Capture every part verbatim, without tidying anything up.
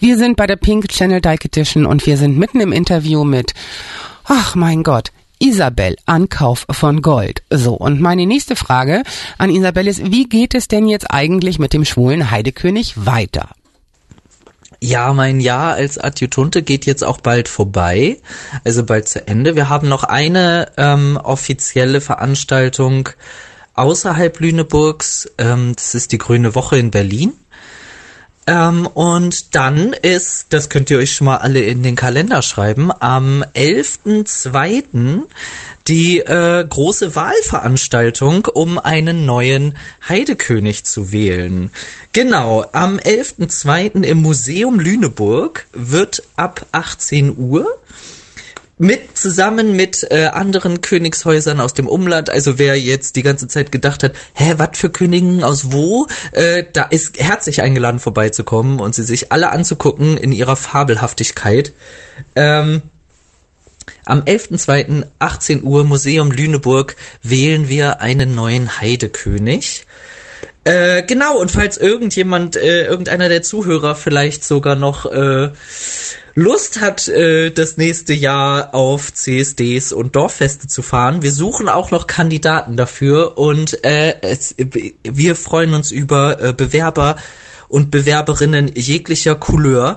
Wir sind bei der Pink Channel Dyke Edition und wir sind mitten im Interview mit, ach mein Gott, Isabel Ankauf von Gold. So, und meine nächste Frage an Isabel ist, wie geht es denn jetzt eigentlich mit dem schwulen Heidekönig weiter? Ja, mein Jahr als Adjutunte geht jetzt auch bald vorbei, also bald zu Ende. Wir haben noch eine ähm, offizielle Veranstaltung außerhalb Lüneburgs, ähm, das ist die Grüne Woche in Berlin. Ähm, und dann ist, das könnt ihr euch schon mal alle in den Kalender schreiben, am elften zweiten die äh, große Wahlveranstaltung, um einen neuen Heidekönig zu wählen. Genau, am elften zweiten im Museum Lüneburg wird ab achtzehn Uhr mit zusammen mit äh, anderen Königshäusern aus dem Umland, also wer jetzt die ganze Zeit gedacht hat, hä, was für Königinnen aus wo, äh, da ist herzlich eingeladen vorbeizukommen und sie sich alle anzugucken in ihrer Fabelhaftigkeit. Ähm, am elften zweiten achtzehn Uhr Museum Lüneburg wählen wir einen neuen Heidekönig. Äh, genau, und falls irgendjemand, äh, irgendeiner der Zuhörer vielleicht sogar noch äh, Lust hat, äh, das nächste Jahr auf C S Ds und Dorffeste zu fahren, wir suchen auch noch Kandidaten dafür und äh, es, wir freuen uns über äh, Bewerber und Bewerberinnen jeglicher Couleur.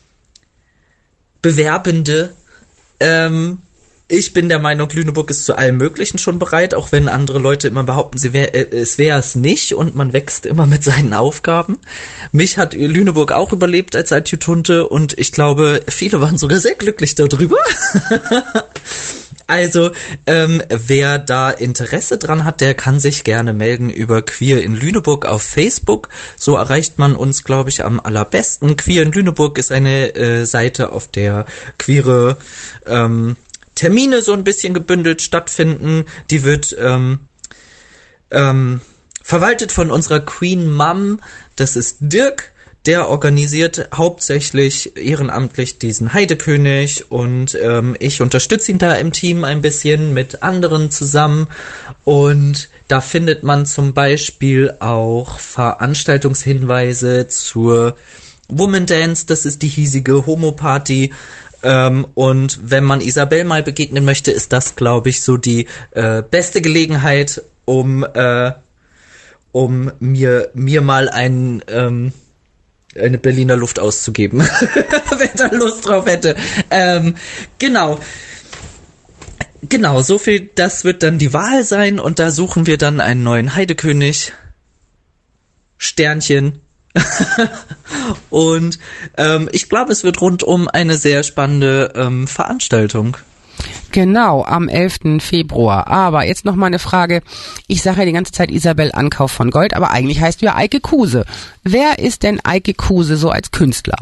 Bewerbende, ähm, ich bin der Meinung, Lüneburg ist zu allem Möglichen schon bereit, auch wenn andere Leute immer behaupten, sie wär, äh, es wäre es nicht und man wächst immer mit seinen Aufgaben. Mich hat Lüneburg auch überlebt als Adjutunte und ich glaube, viele waren sogar sehr glücklich darüber. Also, ähm, wer da Interesse dran hat, der kann sich gerne melden über Queer in Lüneburg auf Facebook. So erreicht man uns, glaube ich, am allerbesten. Queer in Lüneburg ist eine äh, Seite, auf der queere ähm, Termine so ein bisschen gebündelt stattfinden. Die wird ähm, ähm, verwaltet von unserer Queen Mom. Das ist Dirk. Der organisiert hauptsächlich ehrenamtlich diesen Heidekönig und ähm, ich unterstütze ihn da im Team ein bisschen mit anderen zusammen. Und da findet man zum Beispiel auch Veranstaltungshinweise zur Woman Dance. Das ist die hiesige Homo-Party. Ähm, und wenn man Isabel mal begegnen möchte, ist das, glaube ich, so die äh, beste Gelegenheit, um äh, um mir mir mal ein ähm, eine Berliner Luft auszugeben, wer da Lust drauf hätte. Ähm, genau. Genau, so viel, das wird dann die Wahl sein und da suchen wir dann einen neuen Heidekönig. Sternchen. Und ähm, ich glaube, es wird rundum eine sehr spannende ähm, Veranstaltung. Genau, am elften Februar. Aber jetzt noch mal eine Frage. Ich sage ja die ganze Zeit Isabel Ankauf von Gold, aber eigentlich heißt du ja Eike Kuse. Wer ist denn Eike Kuse so als Künstler?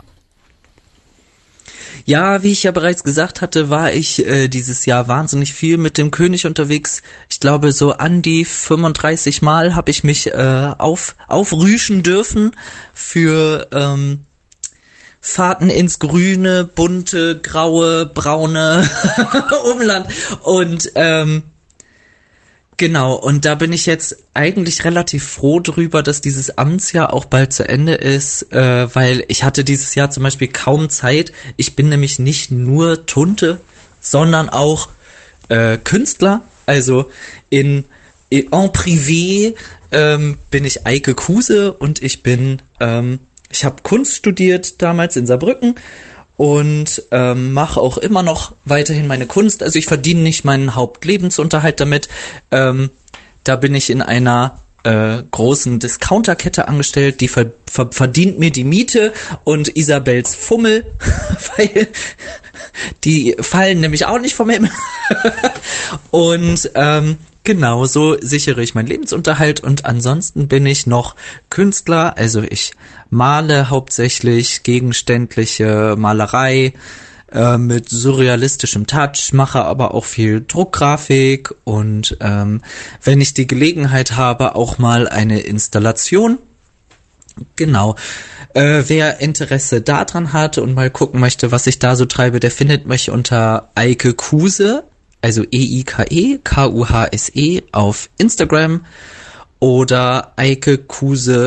Ja, wie ich ja bereits gesagt hatte, war ich äh, dieses Jahr wahnsinnig viel mit dem König unterwegs. Ich glaube, so an die fünfunddreißig Mal habe ich mich äh, auf aufrüschen dürfen für ähm, Fahrten ins grüne, bunte, graue, braune Umland. Und ähm, genau, und da bin ich jetzt eigentlich relativ froh drüber, dass dieses Amtsjahr auch bald zu Ende ist, äh, weil ich hatte dieses Jahr zum Beispiel kaum Zeit. Ich bin nämlich nicht nur Tunte, sondern auch äh, Künstler. Also in, in en privé ähm, bin ich Eike Kuse und ich bin, ähm, ich habe Kunst studiert damals in Saarbrücken. Und ähm, mache auch immer noch weiterhin meine Kunst. Also ich verdiene nicht meinen Hauptlebensunterhalt damit. Ähm, da bin ich in einer äh, großen Discounterkette angestellt, die ver- ver- verdient mir die Miete und Isabels Fummel, weil die fallen nämlich auch nicht vom Himmel. Und ähm, genau, so sichere ich meinen Lebensunterhalt und ansonsten bin ich noch Künstler, also ich male hauptsächlich gegenständliche Malerei äh, mit surrealistischem Touch, mache aber auch viel Druckgrafik und ähm, wenn ich die Gelegenheit habe, auch mal eine Installation. Genau. Äh, wer Interesse daran hat und mal gucken möchte, was ich da so treibe, der findet mich unter Eike Kuse, also E I K E K U H S E auf Instagram oder eike kuse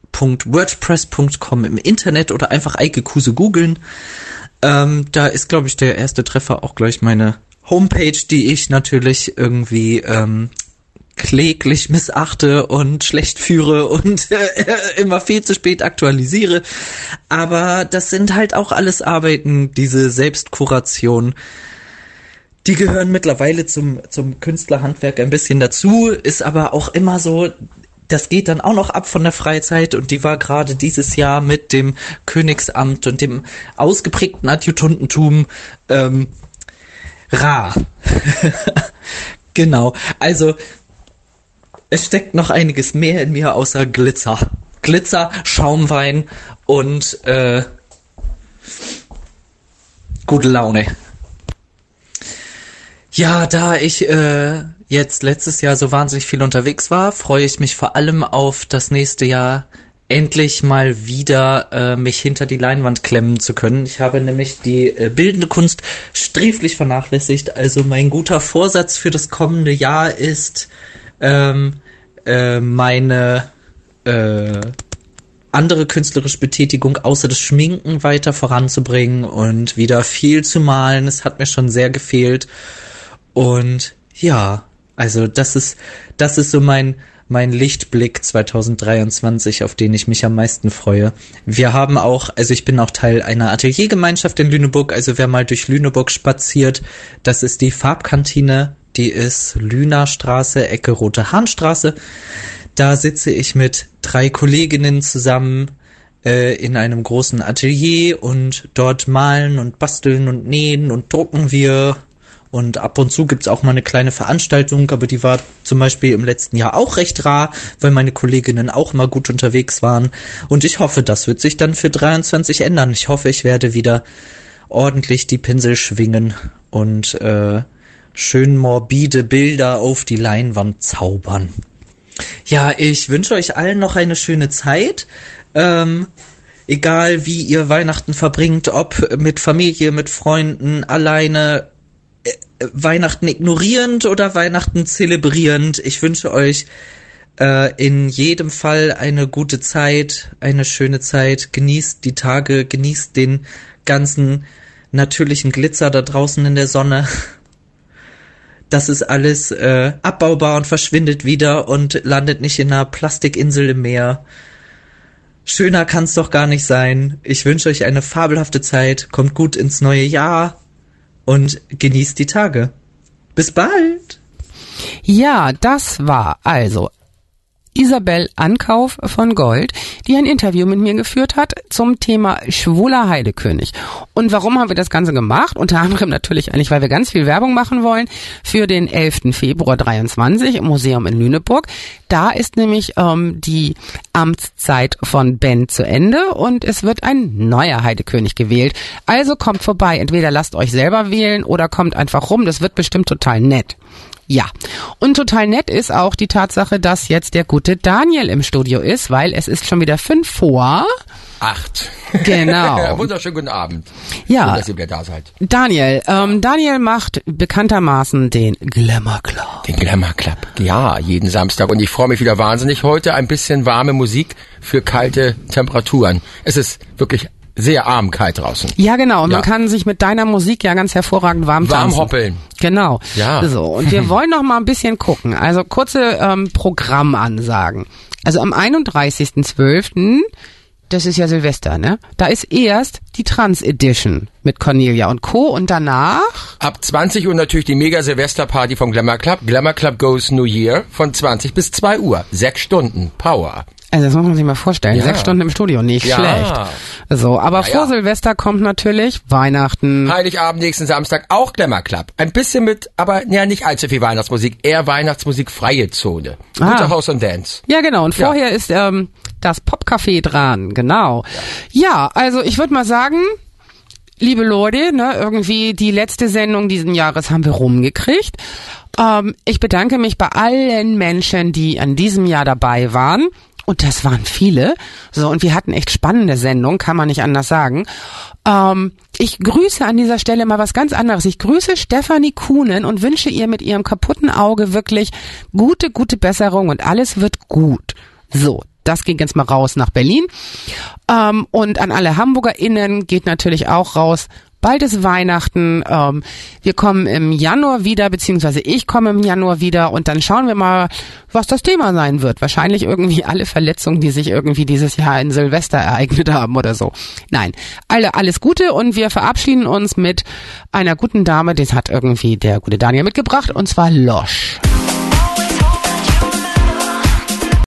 punkt wordpress punkt com im Internet oder einfach Eike Kuse googeln. Ähm, da ist, glaube ich, der erste Treffer auch gleich meine Homepage, die ich natürlich irgendwie ähm, kläglich missachte und schlecht führe und äh, immer viel zu spät aktualisiere. Aber das sind halt auch alles Arbeiten, diese Selbstkuration. Die gehören mittlerweile zum zum Künstlerhandwerk ein bisschen dazu, ist aber auch immer so, das geht dann auch noch ab von der Freizeit und die war gerade dieses Jahr mit dem Königsamt und dem ausgeprägten Adjutantentum ähm, rar. Genau, also es steckt noch einiges mehr in mir außer Glitzer. Glitzer, Schaumwein und äh, gute Laune. Ja, da ich äh, jetzt letztes Jahr so wahnsinnig viel unterwegs war, freue ich mich vor allem auf das nächste Jahr endlich mal wieder äh, mich hinter die Leinwand klemmen zu können. Ich habe nämlich die äh, bildende Kunst sträflich vernachlässigt. Also mein guter Vorsatz für das kommende Jahr ist, ähm, äh, meine äh, andere künstlerische Betätigung außer das Schminken weiter voranzubringen und wieder viel zu malen. Es hat mir schon sehr gefehlt. Und ja, also das ist das ist so mein mein Lichtblick zwanzig dreiundzwanzig, auf den ich mich am meisten freue. Wir haben auch, also ich bin auch Teil einer Ateliergemeinschaft in Lüneburg, also wer mal durch Lüneburg spaziert, das ist die Farbkantine, die ist Lünerstraße, Ecke Rote Hahnstraße. Da sitze ich mit drei Kolleginnen zusammen äh, in einem großen Atelier und dort malen und basteln und nähen und drucken wir. Und ab und zu gibt's auch mal eine kleine Veranstaltung, aber die war zum Beispiel im letzten Jahr auch recht rar, weil meine Kolleginnen auch mal gut unterwegs waren. Und ich hoffe, das wird sich dann für dreiundzwanzig ändern. Ich hoffe, ich werde wieder ordentlich die Pinsel schwingen und äh, schön morbide Bilder auf die Leinwand zaubern. Ja, ich wünsche euch allen noch eine schöne Zeit. Ähm, egal wie ihr Weihnachten verbringt, ob mit Familie, mit Freunden, alleine, Weihnachten ignorierend oder Weihnachten zelebrierend. Ich wünsche euch äh, in jedem Fall eine gute Zeit, eine schöne Zeit. Genießt die Tage, genießt den ganzen natürlichen Glitzer da draußen in der Sonne. Das ist alles äh, abbaubar und verschwindet wieder und landet nicht in einer Plastikinsel im Meer. Schöner kann's doch gar nicht sein. Ich wünsche euch eine fabelhafte Zeit. Kommt gut ins neue Jahr. Und genießt die Tage. Bis bald. Ja, das war also Isabel Ankauf von Gold, die ein Interview mit mir geführt hat zum Thema Schwuler Heidekönig. Und warum haben wir das Ganze gemacht? Unter anderem natürlich eigentlich, weil wir ganz viel Werbung machen wollen für den elften Februar dreiundzwanzig im Museum in Lüneburg. Da ist nämlich ähm, die Amtszeit von Ben zu Ende und es wird ein neuer Heidekönig gewählt. Also kommt vorbei, entweder lasst euch selber wählen oder kommt einfach rum, das wird bestimmt total nett. Ja, und total nett ist auch die Tatsache, dass jetzt der gute Daniel im Studio ist, weil es ist schon wieder fünf vor acht. Genau. Wunderschönen guten Abend. Ja. Schön, dass ihr wieder da seid. Daniel, ähm, Daniel macht bekanntermaßen den Glamour Club. Den Glamour Club. Ja, jeden Samstag. Und ich freue mich wieder wahnsinnig. Heute ein bisschen warme Musik für kalte Temperaturen. Es ist wirklich sehr arm kalt draußen. Ja, genau. Und ja. man kann sich mit deiner Musik ja ganz hervorragend warm tanzen. Warm hoppeln. Genau. Ja. So, und wir wollen noch mal ein bisschen gucken. Also kurze ähm, Programmansagen. Also am einunddreißigsten zwölften das ist ja Silvester, ne? Da ist erst die Trans Edition mit Cornelia und Co. Und danach? Ab zwanzig Uhr natürlich die Mega-Silvester-Party vom Glamour Club. Glamour Club Goes New Year von zwanzig bis zwei Uhr. Sechs Stunden Power. Also das muss man sich mal vorstellen. Ja. Sechs Stunden im Studio, nicht ja. schlecht. So, aber ja, vor ja. Silvester kommt natürlich Weihnachten. Heiligabend, nächsten Samstag auch Glamour Club. Ein bisschen mit, aber ja nicht allzu viel Weihnachtsmusik. Eher Weihnachtsmusik, freie Zone. Ah. Gute House und Dance. Ja, genau. Und ja. vorher ist ähm, das Popcafé dran. Genau. Ja, ja, also ich würde mal sagen, liebe Leute, ne, irgendwie die letzte Sendung diesen Jahres haben wir rumgekriegt. Ähm, ich bedanke mich bei allen Menschen, die an diesem Jahr dabei waren. Und das waren viele. So, und wir hatten echt spannende Sendungen, kann man nicht anders sagen. Ähm, ich grüße an dieser Stelle mal was ganz anderes. Ich grüße Stefanie Kuhnen und wünsche ihr mit ihrem kaputten Auge wirklich gute, gute Besserung und alles wird gut. So, das ging jetzt mal raus nach Berlin. Ähm, und an alle HamburgerInnen geht natürlich auch raus, bald ist Weihnachten, ähm, wir kommen im Januar wieder, beziehungsweise ich komme im Januar wieder und dann schauen wir mal, was das Thema sein wird. Wahrscheinlich irgendwie alle Verletzungen, die sich irgendwie dieses Jahr in Silvester ereignet haben oder so. Nein, alle alles Gute und wir verabschieden uns mit einer guten Dame, das hat irgendwie der gute Daniel mitgebracht, und zwar Losch.